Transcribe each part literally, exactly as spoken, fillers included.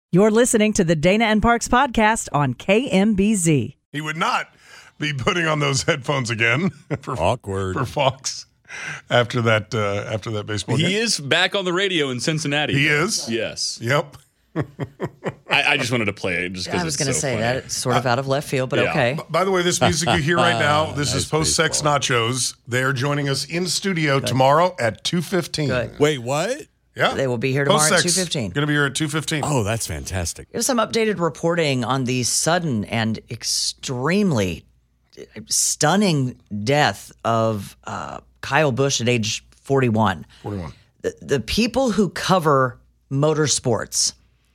You're listening to the Dana and Parks podcast on K M B Z. He would not be putting on those headphones again. for, Awkward for Fox after that. Uh, after that baseball game. He is back on the radio in Cincinnati. He is. Yes. Yep. I, I just wanted to play it just because I was it's going to so say funny. that it's sort of out of left field, but Yeah. okay. B- By the way, this music you hear right now, this Nice is Post Sex baseball. Nachos. They are joining us in studio tomorrow at two fifteen. Good. Wait, what? Yeah, They will be here tomorrow at Post-Sex, two fifteen. Going to be here at two fifteen. Oh, that's fantastic. There's some updated reporting on the sudden and extremely stunning death of uh, Kyle Busch at age forty-one. forty-one. The, the people who cover motorsports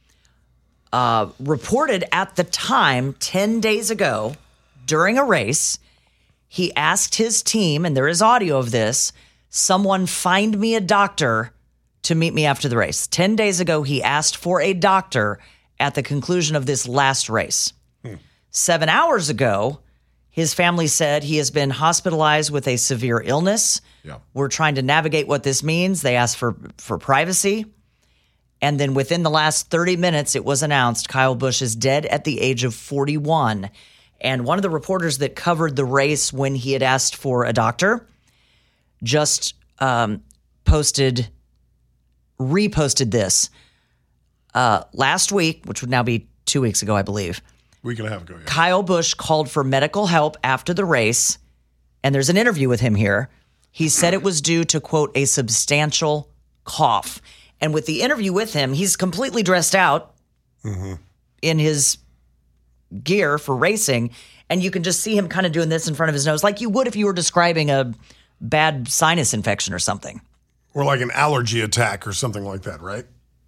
uh, reported at the time, ten days ago, during a race, he asked his team, and there is audio of this, someone find me a doctor to meet me after the race. ten days ago, he asked for a doctor at the conclusion of this last race. Hmm. Seven hours ago, his family said he has been hospitalized with a severe illness. Yeah. We're trying to navigate what this means. They asked for, for privacy. And then within the last thirty minutes, it was announced Kyle Busch is dead at the age of forty-one. And one of the reporters that covered the race when he had asked for a doctor just um, posted, reposted this uh, last week, which would now be two weeks ago, I believe. Week and a half ago, yeah. Kyle Busch called for medical help after the race, and there's an interview with him here. He said it was due to, quote, a substantial cough. And with the interview with him, he's completely dressed out Mm-hmm. in his gear for racing, and you can just see him kind of doing this in front of his nose, like you would if you were describing a bad sinus infection or something. Or like an allergy attack or something like that, right?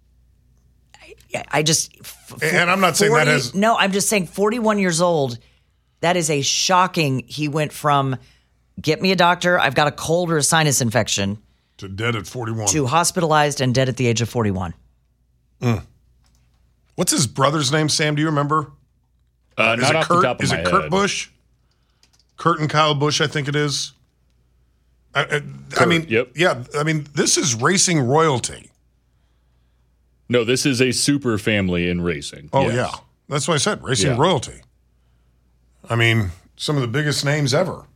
Yeah, I just... f- And I'm not saying that forty has- No, I'm just saying forty-one years old, that is a shocking... He went from, get me a doctor, I've got a cold or a sinus infection, To dead at forty-one. to hospitalized and dead at the age of forty-one. What's his brother's name, Sam? Do you remember? Uh, Is not it off Kurt? the top of Is my it Kurt head. Busch? Kurt and Kyle Busch, I think it is. I, I, I mean, yep. yeah. I mean, this is racing royalty. No, this is a super family in racing. Oh Yes. yeah, that's what I said. Racing Yeah. royalty. I mean, some of the biggest names ever.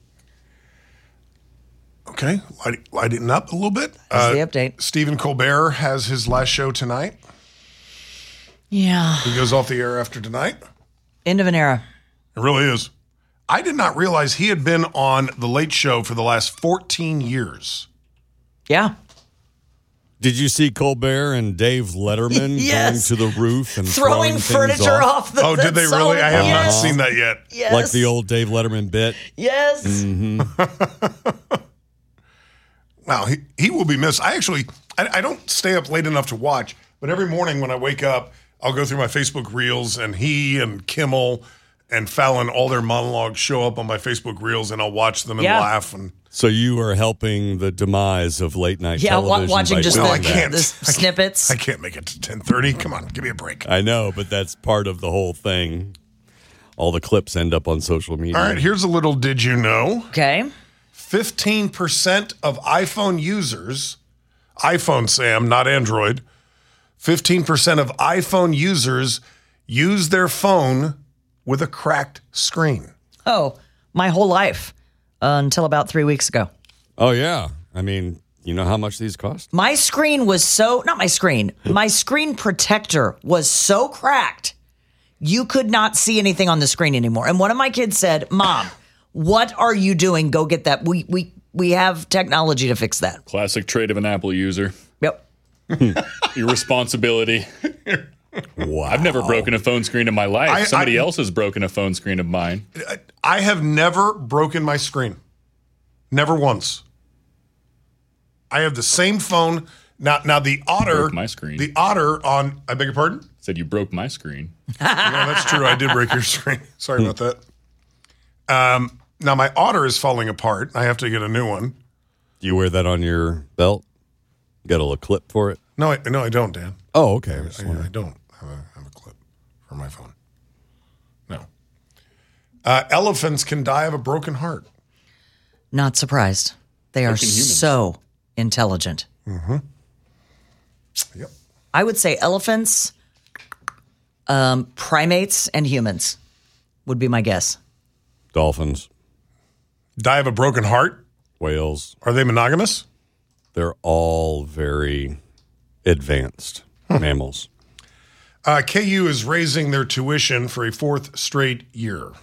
Okay, light, lighting up a little bit. That's the update. Stephen Colbert has his last show tonight. Yeah. He goes off the air after tonight. End of an era. It really is. I did not realize he had been on The Late Show for the last fourteen years. Yeah. Did you see Colbert and Dave Letterman Yes. going to the roof and Throwing throwing things furniture off? off the Oh, did they so- really? I have not yes. seen that yet. Yes. Like the old Dave Letterman bit? Yes. Wow, he, he will be missed. I actually, I, I don't stay up late enough to watch, but every morning when I wake up, I'll go through my Facebook Reels, and he and Kimmel and Fallon, all their monologues show up on my Facebook Reels, and I'll watch them and Yeah. laugh. And So you are helping the demise of late night Yeah, wa- television. watching by just No, the, I doing that. can't. the I snippets. I can't make it to ten thirty. Come on, give me a break. I know, but that's part of the whole thing. All the clips end up on social media. All right, here's a little did you know? Okay. fifteen percent of iPhone users, iPhone, Sam, not Android, fifteen percent of iPhone users use their phone with a cracked screen. Oh, my whole life uh, until about three weeks ago. Oh, yeah. I mean, you know how much these cost? My screen was so, not my screen, my screen protector was so cracked, you could not see anything on the screen anymore. And one of my kids said, Mom, what are you doing? Go get that. We we we have technology to fix that. Classic trait of an Apple user. Yep. Irresponsibility. Wow. I've never broken a phone screen in my life. I- Somebody I- else has broken a phone screen of mine. I have never broken my screen. Never once. I have the same phone. Now, now the Otter, broke my screen. the Otter on, I beg your pardon? Said you broke my screen. Yeah, that's true. I did break your screen. Sorry about that. Um, now my Otter is falling apart. I have to get a new one. Do you wear that on your belt? Got a little clip for it? No, I, no, I don't, Dan. Oh, okay. I was I, wondering. I don't have a, have a clip for my phone. No. Uh, elephants can die of a broken heart. Not surprised. They are can humans. so intelligent. Yep. I would say elephants, Um, primates and humans would be my guess. Dolphins, Die of a broken heart? whales. Are they monogamous? They're all very advanced mammals. Uh, K U is raising their tuition for a fourth straight year.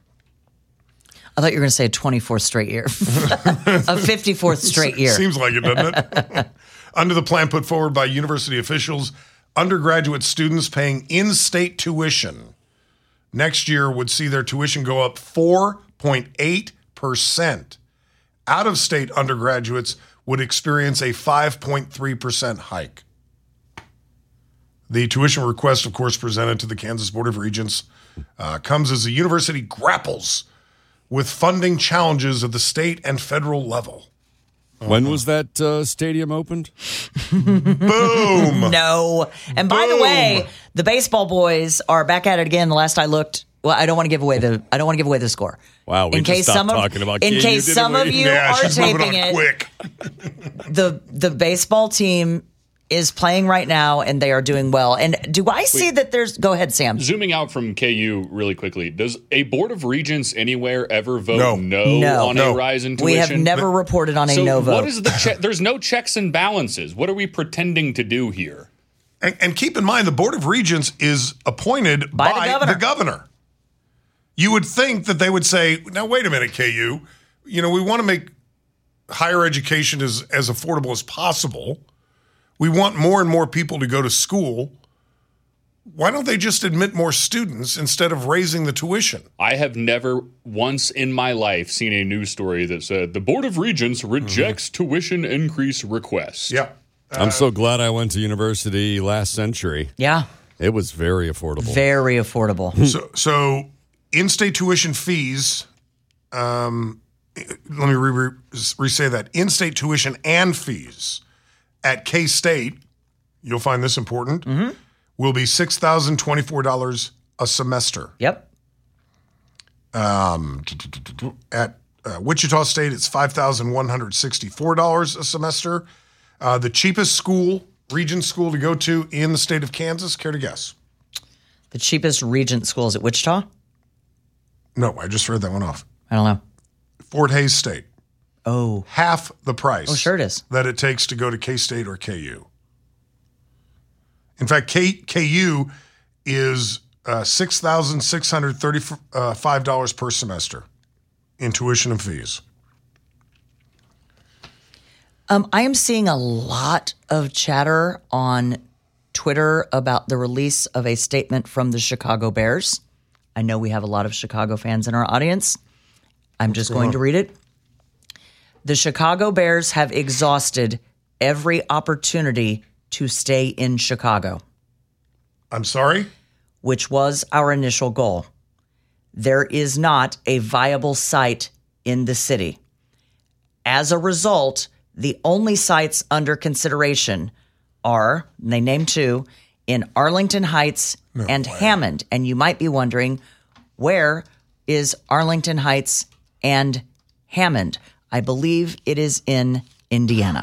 I thought you were going to say a twenty-fourth straight year. A fifty-fourth straight year. Seems like it, doesn't it? Under the plan put forward by university officials, undergraduate students paying in-state tuition next year would see their tuition go up four point eight percent. Out-of-state undergraduates would experience a five point three percent hike. The tuition request, of course, presented to the Kansas Board of Regents, uh, comes as the university grapples with funding challenges at the state and federal level. When was that uh, stadium opened? Boom! No. And by the Boom. way, the baseball boys are back at it again. The last I looked, well, I don't want to give away the I don't want to give away the score. Wow, we in just case stopped some of, talking about in K U, case didn't some we? of you Yeah, are she's moving taping on it. quick. The the baseball team is playing right now and they are doing well. And do I see that there's go ahead, Sam. Zooming out from K U really quickly, does a board of regents anywhere ever vote No. no, No. on No. a rise in tuition? We have never reported on a so no vote. what is the che- there's no checks and balances. What are we pretending to do here? And, and keep in mind, the Board of Regents is appointed By by, the governor. the governor. You would think that they would say, now, wait a minute, K U. You know, we want to make higher education as, as affordable as possible. We want more and more people to go to school. Why don't they just admit more students instead of raising the tuition? I have never once in my life seen a news story that said the Board of Regents rejects tuition increase request. Yeah. I'm so glad I went to university last century. Yeah. It was very affordable. Very affordable. So, so in-state tuition fees, um, let me re- re- re-say that. In-state tuition and fees at K-State, you'll find this important, Mm-hmm. will be six thousand twenty-four dollars a semester. Yep. Um, at uh, Wichita State, it's five thousand one hundred sixty-four dollars a semester. Uh, the cheapest school, region school to go to in the state of Kansas, care to guess? The cheapest regent school is at Wichita? No, I just read that one off. I don't know. Fort Hays State. Oh. Half the price Oh, sure it is. that it takes to go to K-State or K U. In fact, K, KU is uh, six thousand six hundred thirty-five dollars per semester in tuition and fees. Um, I am seeing a lot of chatter on Twitter about the release of a statement from the Chicago Bears. I know we have a lot of Chicago fans in our audience. I'm just going to read it. The Chicago Bears have exhausted every opportunity to stay in Chicago, I'm sorry? which was our initial goal. There is not a viable site in the city. As a result, the only sites under consideration are, and they name two, in Arlington Heights and Hammond. And you might be wondering, where is Arlington Heights and Hammond? I believe it is in Indiana.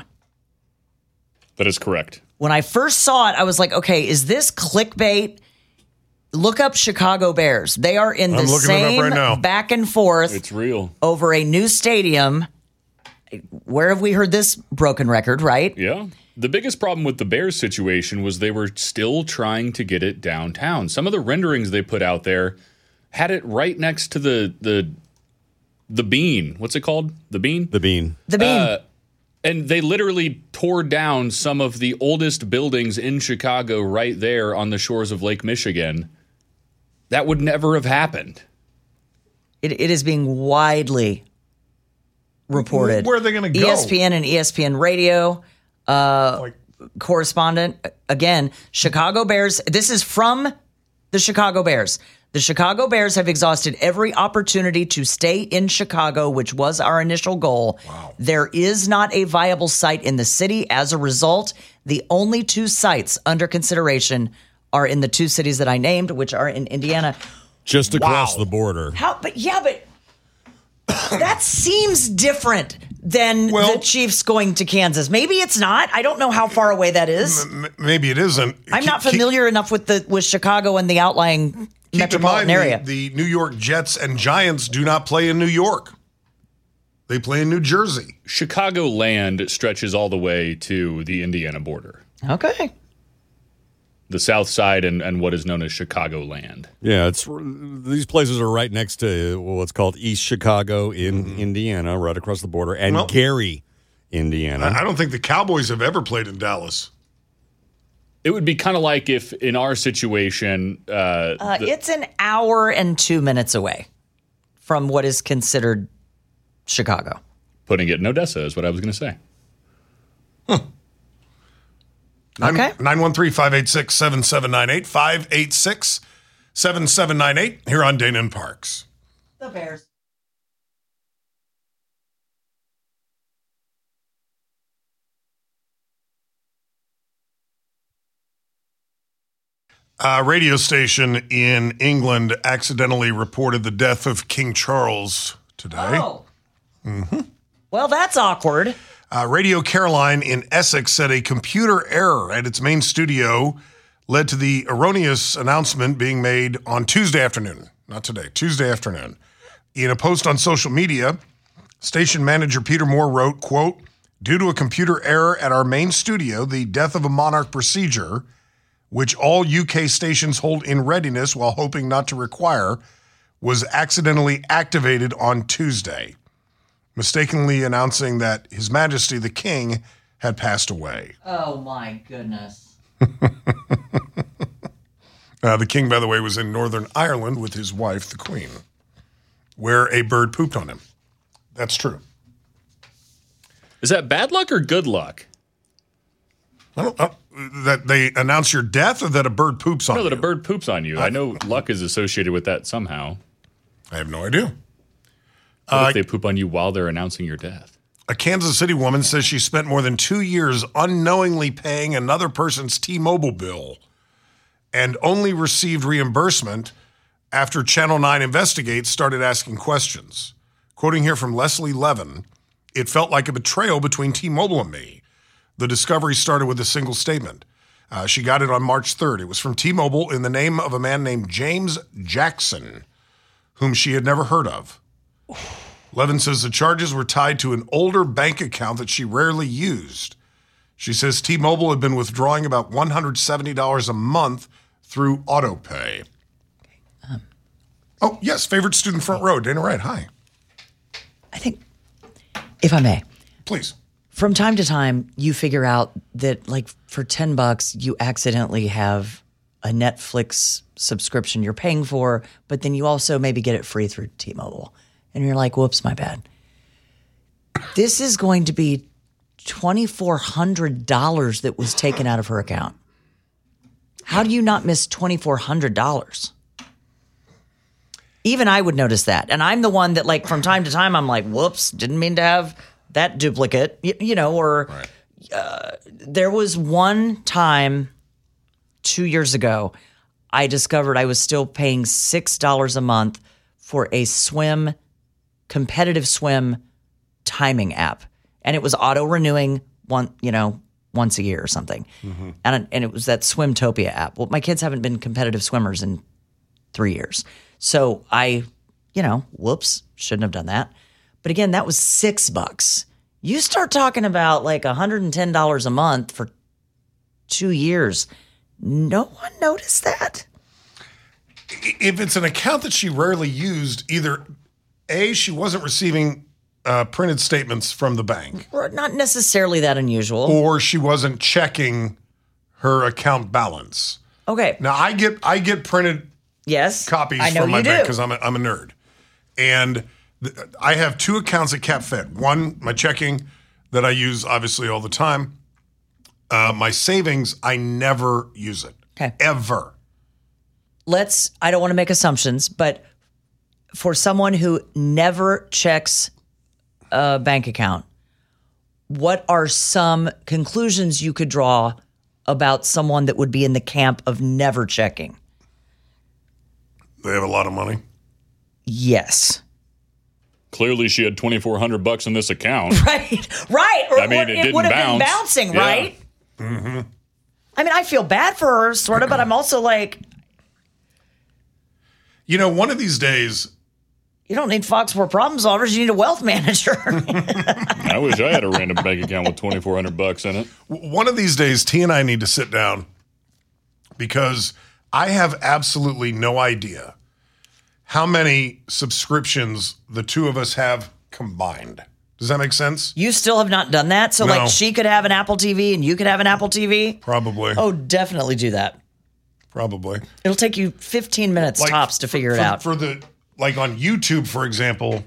That is correct. When I first saw it, I was like, okay, is this clickbait? Look up Chicago Bears. They are in the I'm looking it up same right now. back and forth It's real. over a new stadium. Where have we heard this broken record, right? Yeah. The biggest problem with the Bears situation was they were still trying to get it downtown. Some of the renderings they put out there had it right next to the the the bean. What's it called? The bean? The bean. The beam. Uh, and they literally tore down some of the oldest buildings in Chicago right there on the shores of Lake Michigan. That would never have happened. It, it is being widely reported. Where are they gonna go? E S P N and E S P N Radio Like, correspondent. Again, Chicago Bears. This is from the Chicago Bears. The Chicago Bears have exhausted every opportunity to stay in Chicago, which was our initial goal. Wow. There is not a viable site in the city. As a result, the only two sites under consideration are in the two cities that I named, which are in Indiana. Just across Wow. the border. How? But yeah, but that seems different than Well- the Chiefs going to Kansas. Maybe it's not. I don't know how far away that is. M- maybe it isn't. I'm not Keep- familiar enough with the with Chicago and the outlying Keep in metropolitan mind, area. The, the New York Jets and Giants do not play in New York. They play in New Jersey. Chicagoland stretches all the way to the Indiana border, Okay. the south side and, and what is known as Chicagoland. Yeah, it's these places are right next to what's called East Chicago in Indiana, right across the border, and Well- Gary, Indiana. I don't think the Cowboys have ever played in Dallas. It would be kind of like if in our situation, uh, Uh, the- it's an hour and two minutes away from what is considered Chicago. putting it in Odessa is what I was going to say. Okay. nine one three, five eight six, seven seven nine eight, five eight six, seven seven nine eight here on Dana and Parks. The Bears. A radio station in England accidentally reported the death of King Charles today. Oh. Mm-hmm. Well, that's awkward. Uh, Radio Caroline in Essex said a computer error at its main studio led to the erroneous announcement being made on Tuesday afternoon, not today, Tuesday afternoon. In a post on social media, station manager Peter Moore wrote, quote, "Due to a computer error at our main studio, the death of a monarch procedure, which all U K stations hold in readiness while hoping not to require, was accidentally activated on Tuesday, mistakenly announcing that His Majesty the King had passed away." Oh, my goodness. Uh, the King, by the way, was in Northern Ireland with his wife, the Queen, where a bird pooped on him. That's true. Is that bad luck or good luck? I don't, uh, that they announce your death or that a bird poops on No, you? that a bird poops on you. I know luck is associated with that somehow. I have no idea. What if they poop on you while they're announcing your death? A Kansas City woman says she spent more than two years unknowingly paying another person's T-Mobile bill and only received reimbursement after Channel nine Investigates started asking questions. Quoting here from Leslie Levin, "It felt like a betrayal between T-Mobile and me. The discovery started with a single statement. Uh, she got it on March third. It was from T-Mobile in the name of a man named James Jackson, whom she had never heard of. Levin says the charges were tied to an older bank account that she rarely used. She says T-Mobile had been withdrawing about one hundred seventy dollars a month through AutoPay." Um, oh, yes, favorite student front row, Dana Wright. Hi. I think, if I may, Please. from time to time, you figure out that, like, for ten bucks, you accidentally have a Netflix subscription you're paying for, but then you also maybe get it free through T-Mobile. And you're like, whoops, my bad. This is going to be twenty-four hundred dollars that was taken out of her account. How do you not miss twenty-four hundred dollars? Even I would notice that. And I'm the one that, like, from time to time, I'm like, whoops, didn't mean to have that duplicate, you, you know, or Right. uh, there was one time two years ago, I discovered I was still paying six dollars a month for a swim, competitive swim timing app. And it was auto renewing one, you know, once a year or something. Mm-hmm. And, and it was that Swimtopia app. Well, my kids haven't been competitive swimmers in three years. So I, you know, whoops, shouldn't have done that. But again, that was six bucks. You start talking about like one hundred ten dollars a month for two years. No one noticed that. If it's an account that she rarely used, either A, she wasn't receiving uh, printed statements from the bank, Or not necessarily that unusual. or she wasn't checking her account balance. Okay. Now, I get I get printed Yes. copies I know from my you bank do. because I'm a, I'm a nerd. And th- I have two accounts at CapFed. One, my checking that I use obviously all the time. Uh, my savings, I never use it. Okay. Ever. Let's, I don't want to make assumptions, but for someone who never checks a bank account, what are some conclusions you could draw about someone that would be in the camp of never checking? They have a lot of money. Yes. clearly she had twenty-four hundred bucks in this account. Right, right. Or I mean, what- it it, didn't would have been bounce. bouncing, Yeah. right? Mm-hmm. I mean, I feel bad for her, sort of, but I'm also like, You know, one of these days, you don't need Fox four problem solvers. You need a wealth manager. I wish I had a random bank account with twenty-four hundred bucks in it. w- one of these days, T and I need to sit down because I have absolutely no idea how many subscriptions the two of us have combined. Does that make sense? You still have not done that. So, No. like, she could have an Apple T V and you could have an Apple T V. Probably. Oh, definitely do that. Probably. It'll take you fifteen minutes Like, tops to figure for, it out. For the like on YouTube, for example,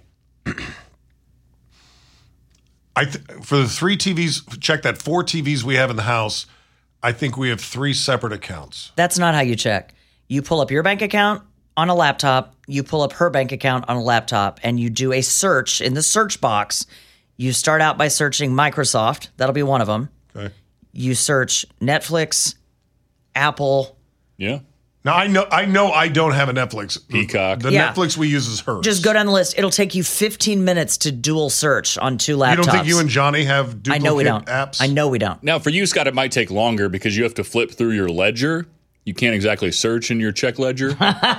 I th- for the three T Vs, check that four T Vs we have in the house. I think we have three separate accounts. That's not how you check. You pull up your bank account on a laptop, you pull up her bank account on a laptop, and you do a search in the search box. You start out by searching Microsoft. That'll be one of them. Okay. You search Netflix, Apple. Yeah. Now I know I know I don't have a Netflix. Peacock. The Yeah. Netflix we use is hers. Just go down the list. It'll take you fifteen minutes to dual search on two laptops. You don't think you and Johnny have duplicate I know we don't. apps? I know we don't. Now, for you, Scott, it might take longer because you have to flip through your ledger. You can't exactly search in your check ledger.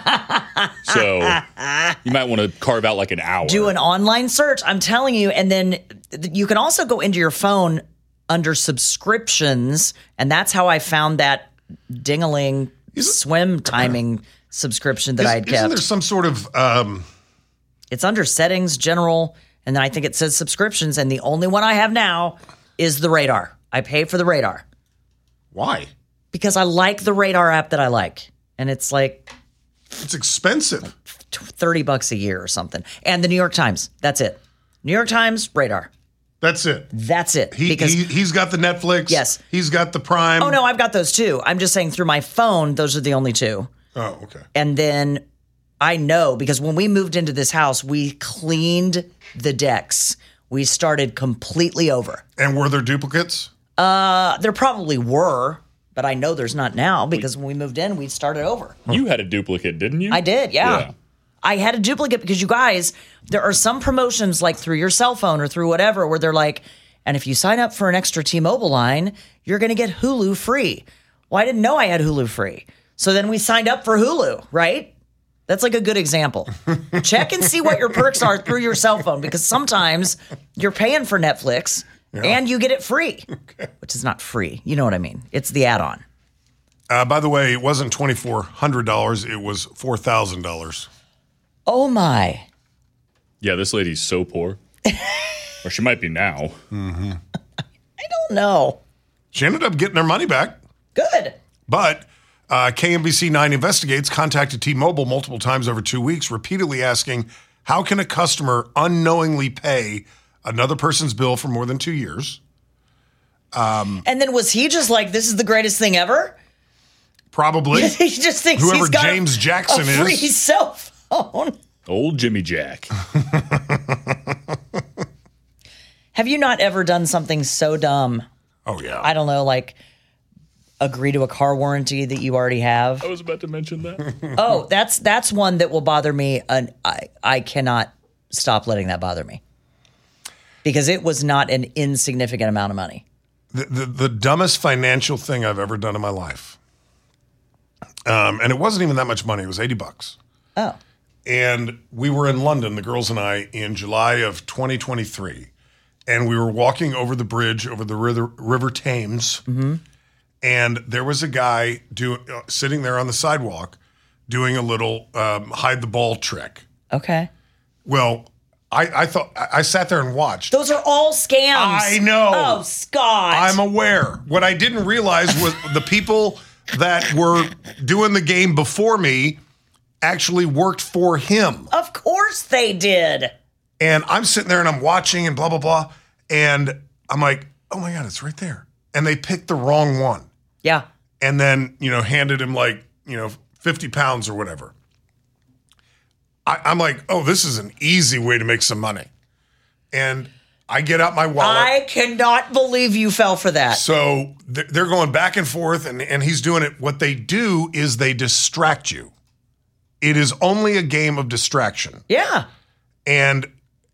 So you might want to carve out like an hour. Do an online search. I'm telling you. And then th- you can also go into your phone under subscriptions. And that's how I found that ding-a-ling swim timing subscription that Is, I had isn't kept. there some sort of um, It's under settings, general, and then I think it says subscriptions. And the only one I have now is the Radar. I pay for the Radar why? because I like the Radar app that I like. And it's like It's expensive. thirty bucks a year or something. And the New York Times. That's it. New York Times, Radar. That's it. That's it. He, because he he's got the Netflix. Yes. He's got the Prime. oh no, I've got those too. I'm just saying through my phone, those are the only two. Oh, okay. And then I know because when we moved into this house, we cleaned the decks. We started completely over. And were there duplicates? Uh, there probably were, but I know there's not now because when we moved in, we started over. You had a duplicate, didn't you? I did, yeah. Yeah. I had a duplicate because you guys, there are some promotions like through your cell phone or through whatever where they're like, and if you sign up for an extra T-Mobile line, you're going to get Hulu free. Well, I didn't know I had Hulu free. So then we signed up for Hulu, right? That's like a good example. Check and see what your perks are through your cell phone because sometimes you're paying for Netflix and you get it free, which is not free. You know what I mean? It's the add-on. Uh, by the way, it wasn't twenty-four hundred dollars. It was four thousand dollars. Oh my. Yeah, this lady's so poor. Or she might be now. I don't know. She ended up getting her money back. Good. But uh, K M B C nine Investigates contacted T-Mobile multiple times over two weeks, repeatedly asking, how can a customer unknowingly pay another person's bill for more than two years? And then was he just like, this is the greatest thing ever? Probably. He just thinks Whoever he's got James a, Jackson a free is. cell phone. Old Jimmy Jack. Have you not ever done something so dumb? Oh, yeah. I don't know, like agree to a car warranty that you already have. I was about to mention that. Oh, that's that's one that will bother me, and I I cannot stop letting that bother me because it was not an insignificant amount of money. the, the, the dumbest financial thing I've ever done in my life. Um, and it wasn't even that much money. It was eighty bucks. Oh, And we were in London, the girls and I, in July of twenty twenty-three. And we were walking over the bridge over the river, river Thames. Mm-hmm. And there was a guy do, uh, sitting there on the sidewalk doing a little um, hide the ball trick. okay. Well, I, I thought I, I sat there and watched. Those are all scams. I know. Oh, Scott. I'm aware. What I didn't realize was the people that were doing the game before me actually worked for him. Of course they did. And I'm sitting there and I'm watching and blah, blah, blah. And I'm like, oh my God, it's right there. And they picked the wrong one. Yeah. And then, you know, handed him like, you know, fifty pounds or whatever. I, I'm like, oh, this is an easy way to make some money. And I get out my wallet. I cannot believe you fell for that. So th- they're going back and forth, and, and he's doing it. What they do is they distract you. It is only a game of distraction. Yeah. And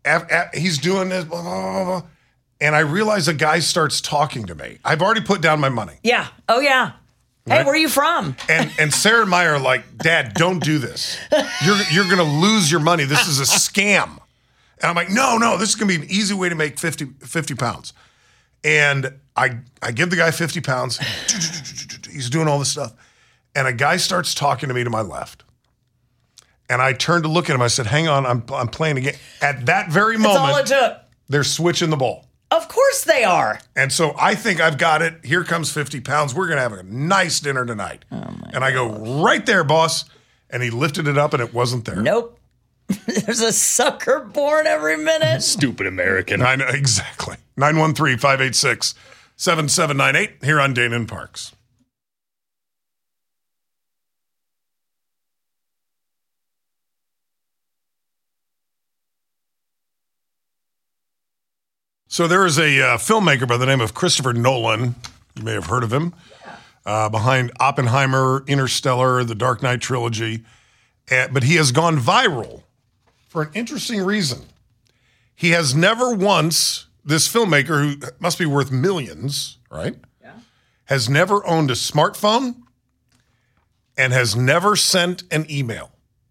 af- af- he's doing this, blah, blah, blah, blah, and I realize a guy starts talking to me. I've already put down my money. Yeah. Oh, yeah. Hey, Right? where are you from? And and Sarah and Maya are like, Dad, don't do this. You're you're gonna lose your money. This is a scam. And I'm like, no, no, this is gonna be an easy way to make fifty, fifty pounds. And I I give the guy fifty pounds. He's doing all this stuff. And a guy starts talking to me to my left. And I turned to look at him. I said, hang on, I'm I'm playing again. At that very That's all it moment, took. they're switching the ball. Of course they are. And so I think I've got it. Here comes fifty pounds. We're going to have a nice dinner tonight. Oh and I go, right there, boss. And he lifted it up and it wasn't there. Nope. There's a sucker born every minute. Stupid American. I know, exactly. nine one three, five eight six, seven seven nine eight here on Dana and Parks. So there is a uh, filmmaker by the name of Christopher Nolan. You may have heard of him. Uh, behind Oppenheimer, Interstellar, the Dark Knight trilogy. Uh, but he has gone viral for an interesting reason. He has never once, this filmmaker who must be worth millions, right? Yeah. Has never owned a smartphone and has never sent an email.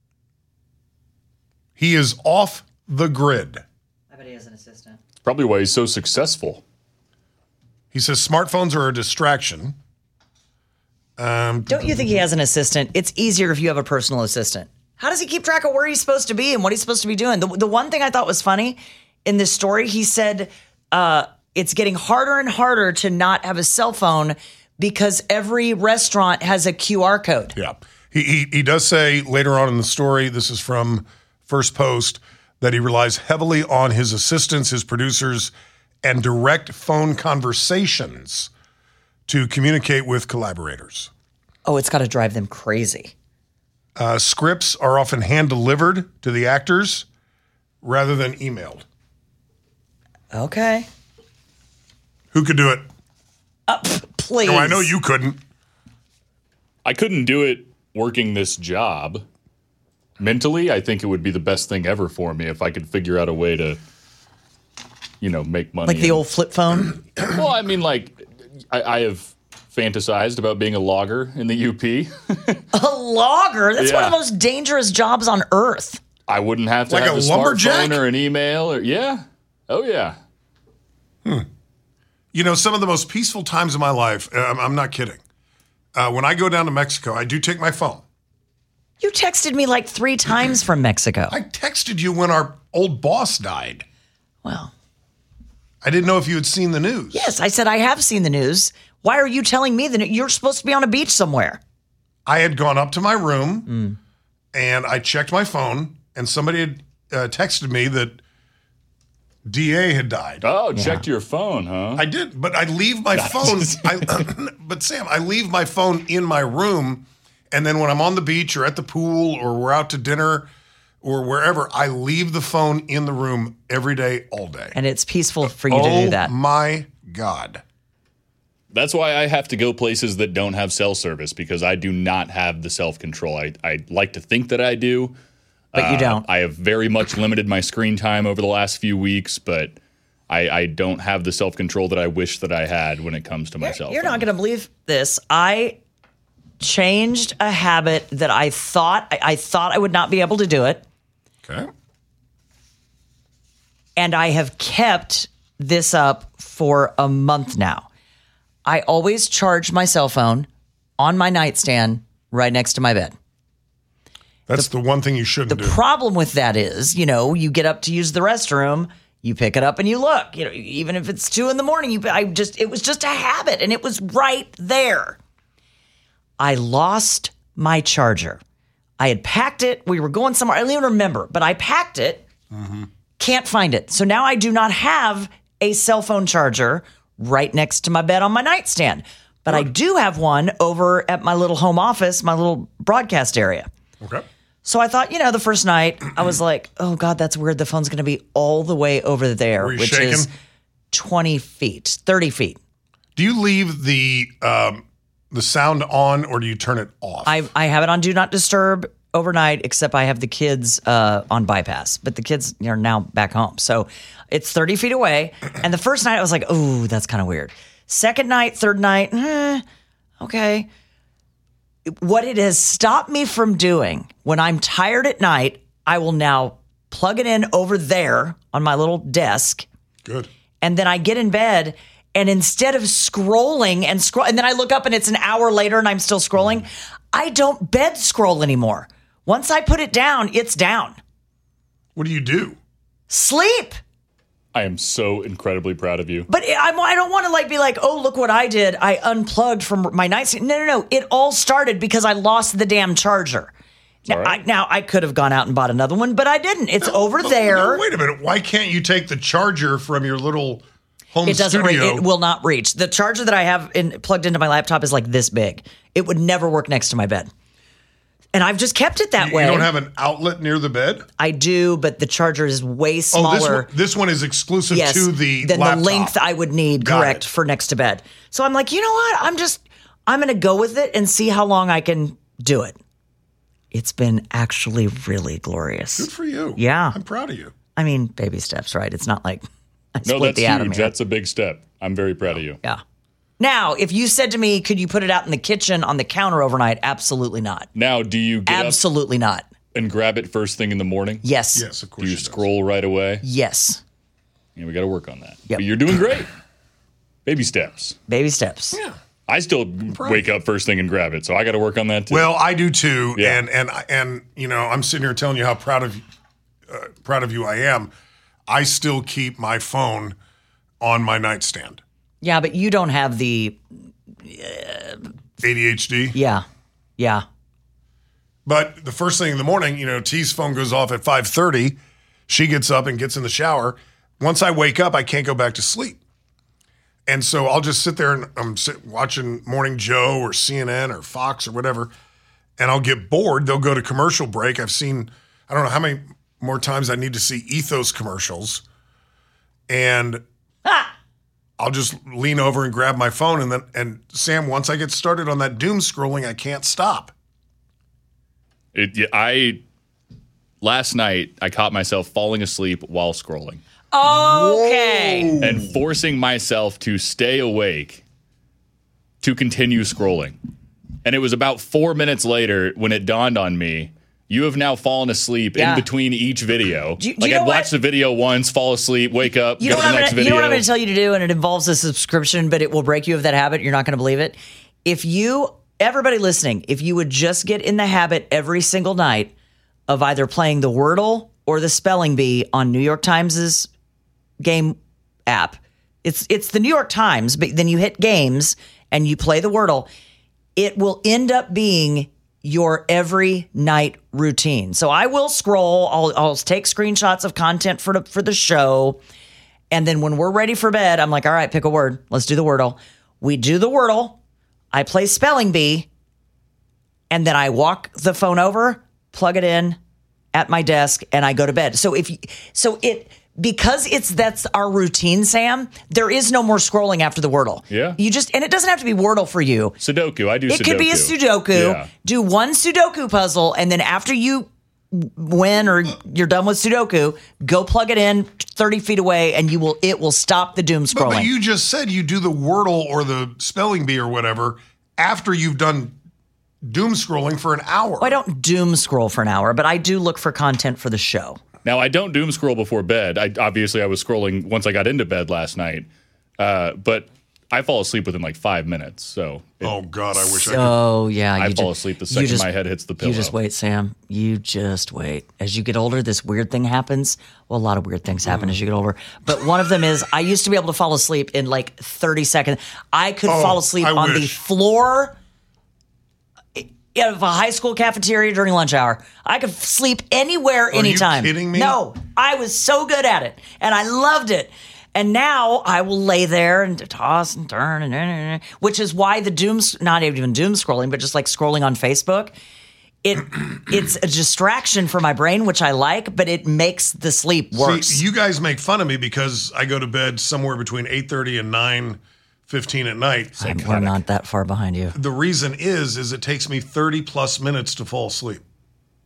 He is off the grid. I bet he has an assistant. Probably why he's so successful. He says smartphones are a distraction. Um, Don't you think he has an assistant? It's easier if you have a personal assistant. How does he keep track of where he's supposed to be and what he's supposed to be doing? The, the one thing I thought was funny in this story, he said uh, it's getting harder and harder to not have a cell phone because every restaurant has a Q R code. Yeah. He, he, he does say later on in the story, this is from First Post, that he relies heavily on his assistants, his producers, and direct phone conversations to communicate with collaborators. Oh, it's got to drive them crazy. Uh, scripts are often hand-delivered to the actors rather than emailed. Okay. Who could do it? Uh, p- please. No, I know you couldn't. I couldn't do it working this job. Mentally, I think it would be the best thing ever for me if I could figure out a way to, you know, make money. Like the and, old flip phone? Well, I mean, like, I, I have fantasized about being a logger in the U P. A logger? That's one Yeah. of the most dangerous jobs on earth. I wouldn't have to Like have a a, lumberjack? smartphone or an email. Or yeah. Oh, yeah. You know, some of the most peaceful times of my life, uh, I'm, I'm not kidding. Uh, when I go down to Mexico, I do take my phone. You texted me like three times from Mexico. I texted you when our old boss died. Well, I didn't know if you had seen the news. yes, I said I have seen the news. Why are you telling me that you're supposed to be on a beach somewhere? I had gone up to my room and I checked my phone, and somebody had uh, texted me that D A had died. Oh, checked your phone, huh? I did, but I leave my phone. I, but Sam, I leave my phone in my room, and then when I'm on the beach or at the pool or we're out to dinner or wherever, I leave the phone in the room every day, all day. And it's peaceful for you oh to do that. my God. That's why I have to go places that don't have cell service, because I do not have the self-control. I, I like to think that I do. But you Uh, don't. I have very much limited my screen time over the last few weeks, but I, I don't have the self-control that I wish that I had when it comes to my cell phone. You're not going to believe this. I changed a habit that I thought I, I thought I would not be able to do it, Okay. and I have kept this up for a month now. I always charge my cell phone on my nightstand right next to my bed. That's the, the one thing you shouldn't The do. problem with that is, you know, you get up to use the restroom, you pick it up and you look. You know, even if it's two in the morning, you I just it was just a habit, and it was right there. I lost my charger. I had packed it. We were going somewhere. I don't even remember, but I packed it. Mm-hmm. Can't find it. So now I do not have a cell phone charger right next to my bed on my nightstand. But I do have one over at my little home office, my little broadcast area. Okay. So I thought, you know, the first night I was like, oh God, that's weird. The phone's going to be all the way over there, Were you which shaking? is twenty feet, thirty feet. Do you leave the um, the sound on, or do you turn it off? I I have it on Do Not Disturb overnight, except I have the kids uh, on bypass, but the kids are now back home. So it's thirty feet away. And the first night I was like, oh, that's kind of weird. Second night, third night, eh, okay. What it has stopped me from doing when I'm tired at night, I will now plug it in over there on my little desk. Good. And then I get in bed, and instead of scrolling and scroll, and then I look up and it's an hour later and I'm still scrolling, I don't bed scroll anymore. Once I put it down, it's down. What do you do? Sleep. I am so incredibly proud of you. But I'm, I don't want to like be like, oh, look what I did. I unplugged from my nightstand. No, no, no. It all started because I lost the damn charger. Now, right. I, now, I could have gone out and bought another one, but I didn't. It's over Oh, there. no, wait a minute. Why can't you take the charger from your little home It doesn't. studio? Re- it will not reach. The charger that I have in, plugged into my laptop is like this big. It would never work next to my bed, and I've just kept it that you, way. you don't have an outlet near the bed? I do, but the charger is way Oh, smaller. this one, this one is exclusive yes, to the than laptop. the length I would need. Got correct it. for next to bed. So I'm like, you know what? I'm just I'm going to go with it and see how long I can do it. It's been actually really glorious. Good for you. Yeah. I'm proud of you. I mean, baby steps, right? It's not like I No, split that's the atom huge. here. That's a big step. I'm very proud of you. Yeah. Now, if you said to me, could you put it out in the kitchen on the counter overnight? Absolutely not. Now, do you get Absolutely not. up and grab it first thing in the morning? Yes. Yes, of Do course. you she does. scroll right away? Yes. Yeah, we got to work on that. Yep. But you're doing great. Baby steps. Baby steps. Yeah. I still wake up first thing and grab it, so I got to work on that too. Well, I do too, Yeah. and and and you know, I'm sitting here telling you how proud of uh, proud of you I am. I still keep my phone on my nightstand. Yeah, but you don't have the, A D H D. yeah, yeah. But the first thing in the morning, you know, T's phone goes off at five thirty. She gets up and gets in the shower. Once I wake up, I can't go back to sleep. And so I'll just sit there and I'm sit, watching Morning Joe or C N N or Fox or whatever, and I'll get bored. They'll go to commercial break. I've seen, I don't know how many more times I need to see Ethos commercials. And I'll just lean over and grab my phone. And then, and Sam, once I get started on that doom scrolling, I can't stop. It, yeah, I last night I caught myself falling asleep while scrolling Okay. and forcing myself to stay awake to continue scrolling. And it was about four minutes later when it dawned on me, you have now fallen asleep Yeah. in between each video. Do you- do like you I'd know watch what? the video once, fall asleep, wake up, You go know, to what the I'm next gonna, you video. know what I'm going to tell you to do, and it involves a subscription, but it will break you of that habit. You're not going to believe it. If you, everybody listening, if you would just get in the habit every single night of either playing the Wordle or the Spelling Bee on New York Times's game app, it's it's the New York Times, but then you hit games and you play the Wordle, it will end up being your every night routine. So I will scroll. I'll, I'll take screenshots of content for the, for the show. And then when we're ready for bed, I'm like, all right, pick a word. Let's do the Wordle. We do the Wordle. I play Spelling Bee. And then I walk the phone over, plug it in at my desk, and I go to bed. So if you, so it, because it's, that's our routine, Sam, there is no more scrolling after the Wordle. Yeah. You just, and it doesn't have to be Wordle for you. Sudoku. I do It Sudoku. could be a Sudoku. Yeah. Do one Sudoku puzzle, and then after you win or you're done with Sudoku, go plug it in thirty feet away, and you will. It will stop the doom But, scrolling. but you just said you do the Wordle or the Spelling Bee or whatever after you've done doom scrolling for an hour. I don't doom scroll for an hour, but I do look for content for the show. Now, I don't doom scroll before bed. I obviously I was scrolling once I got into bed last night, uh, but I fall asleep within like five minutes. So it- Oh God, I wish I could. Oh yeah, I you fall ju- asleep the you second just- my head hits the pillow. You just wait, Sam. You just wait. As you get older, this weird thing happens. Well, a lot of weird things happen as you get older. But one of them is I used to be able to fall asleep in like thirty seconds. I could Oh, fall asleep I on the wish. floor of a high school cafeteria during lunch hour. I could sleep anywhere, you anytime. kidding me? No, I was so good at it, and I loved it. And now I will lay there and toss and turn, and which is why the doom, not even doom scrolling, but just like scrolling on Facebook, it it's a distraction for my brain, which I like, but it makes the sleep worse. See, you guys make fun of me because I go to bed somewhere between eight thirty and nine fifteen at night. I'm- we're not that far behind you. The reason is, is it takes me thirty plus minutes to fall asleep.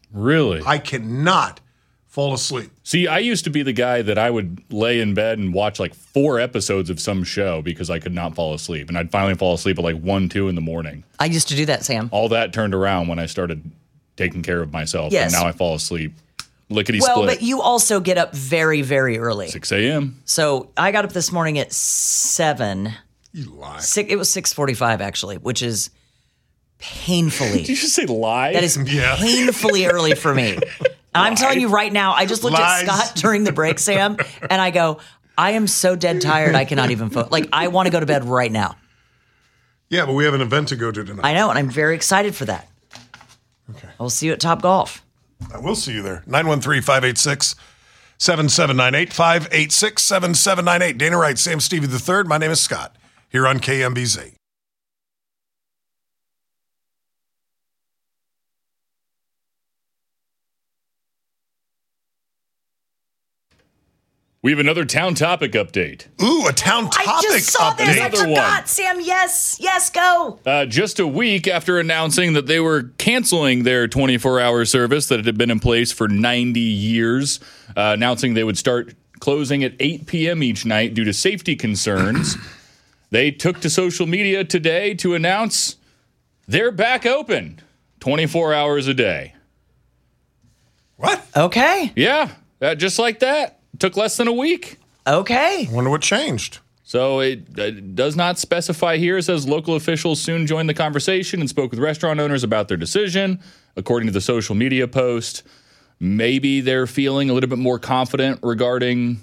Really? I cannot fall asleep. See, I used to be the guy that I would lay in bed and watch like four episodes of some show because I could not fall asleep. And I'd finally fall asleep at like one, two in the morning. I used to do that, Sam. All that turned around when I started taking care of myself. Yes. And now I fall asleep. Lickety Well, split. but you also get up very, very early. six a.m. So I got up this morning at seven. You lie. Six, it was six forty-five actually, which is painfully. Did you just say lie? That is Yeah. painfully early for me. And I'm telling you right now, I just looked Lies. at Scott during the break, Sam, and I go, I am so dead tired, I cannot even fo- like I want to go to bed right now. Yeah, but we have an event to go to tonight. I know, and I'm very excited for that. Okay. I'll see you at Top Golf. I will see you there. nine one three, five eight six, seven seven nine eight, five eight six, seven seven nine eight. Dana Wright, Sam Stevie the third. My name is Scott here on K M B Z. We have another town topic update. Ooh, a town topic I just saw update. this. I Another forgot, one. Sam. Yes, yes, go. Uh, just a week after announcing that they were canceling their twenty-four hour service that had been in place for ninety years, uh, announcing they would start closing at eight p.m. each night due to safety concerns, they took to social media today to announce they're back open twenty-four hours a day. What? Okay, Yeah, uh, just like that. Took less than a week. okay. I wonder what changed. So it, it does not specify here. It says local officials soon joined the conversation and spoke with restaurant owners about their decision. According to the social media post, maybe they're feeling a little bit more confident regarding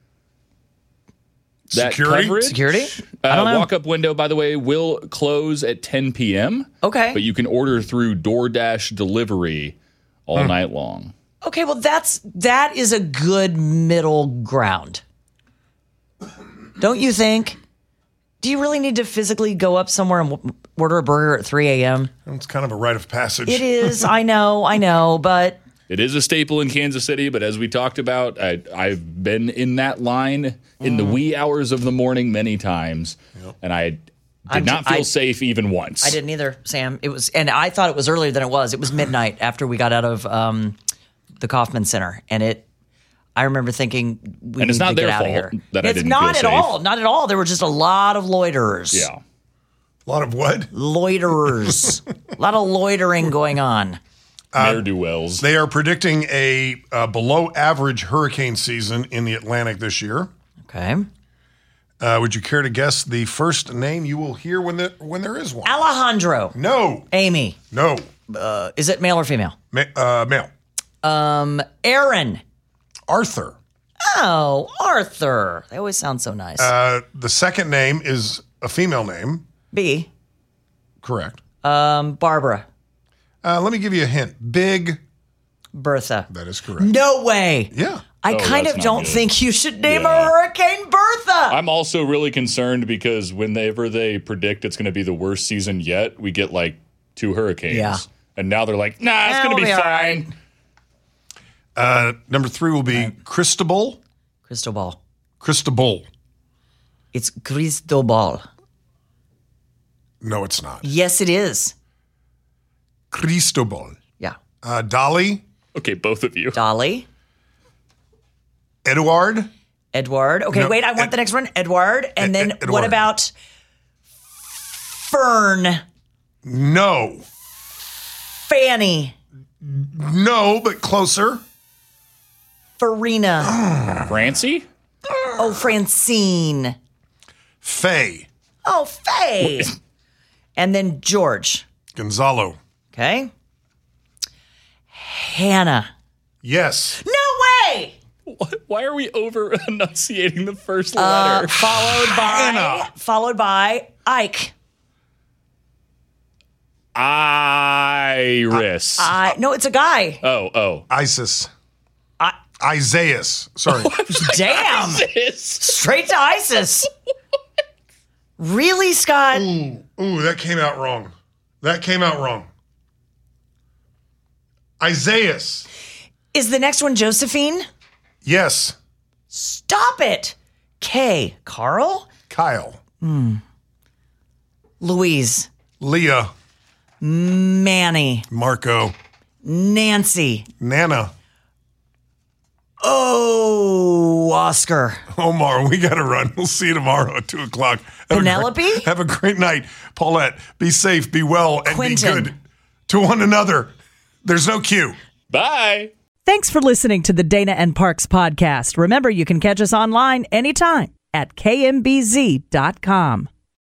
that Security? coverage. Security? I Uh, don't know. walk-up window, by the way, will close at ten p.m. Okay. But you can order through DoorDash delivery all night long. Okay, well that's that is a good middle ground. Don't you think? Do you really need to physically go up somewhere and w- order a burger at three a.m.? It's kind of a rite of passage. It is, I know, I know, but It is a staple in Kansas City, but as we talked about, I, I've been in that line in the wee hours of the morning many times, and I did I'm- not feel I- safe even once. I didn't either, Sam. It was, and I thought it was earlier than it was. It was midnight after we got out of um, the Kaufman Center, and it. I remember thinking, we And it's need not to get their out of fault here. that I it's didn't not feel at safe. all, not at all. There were just a lot of loiterers. Yeah. A lot of what? Loiterers, a lot of loitering going on. Ne'er-do-wells. They are predicting a uh, below average hurricane season in the Atlantic this year. Okay, Uh, would you care to guess the first name you will hear when, the, when there is one? Alejandro, No. Amy. No. Uh, is it male or female? Ma- uh, male. Aaron. Arthur. Oh, Arthur. They always sound so nice. Uh, the second name is a female name. B. Correct. Um, Barbara. Uh, let me give you a hint. Big. Bertha. That is correct. No way. Yeah. I Oh, kind that's of not don't good. think you should name a Yeah. hurricane Bertha. I'm also really concerned because whenever they predict it's going to be the worst season yet, we get like two hurricanes. Yeah. And now they're like, nah, it's Yeah, going to we'll be be all fine. Uh, number three will be Cristobal. Cristobal. Cristobal. It's Cristobal. No, it's not. Yes, it is. Cristobal. Yeah. Uh, Dolly. Okay, both of you. Dolly. Eduard. Edward. Okay, No, wait, I want Ed- the next one. Edward. And Ed- then Ed- Edward. what about Fern? No. Fanny. No, but closer. Farina. Francie? Oh, Francine. Faye. Oh, Faye. And then George. Gonzalo. Okay. Hannah. Yes. No way. What? Why are we over enunciating the first Uh, letter? followed by Hannah. followed by Ike. Iris. I no, it's a guy. oh, oh. Isis. I, Isaiah. Sorry. damn. This. Straight to ISIS. Really, Scott? Ooh, ooh, that came out wrong. That came out wrong. Isaiah. Is the next one Josephine? Yes. Stop it. K. Carl? Kyle. Louise. Leah. Manny. Marco. Nancy. Nana. Oh, Oscar. Omar, we got to run. We'll see you tomorrow at two o'clock. Have Penelope? A great, have a great night. Paulette, be safe, be well, and Quentin. be good to one another. There's no Q. Bye. Thanks for listening to the Dana and Parks podcast. Remember, you can catch us online anytime at K M B Z dot com.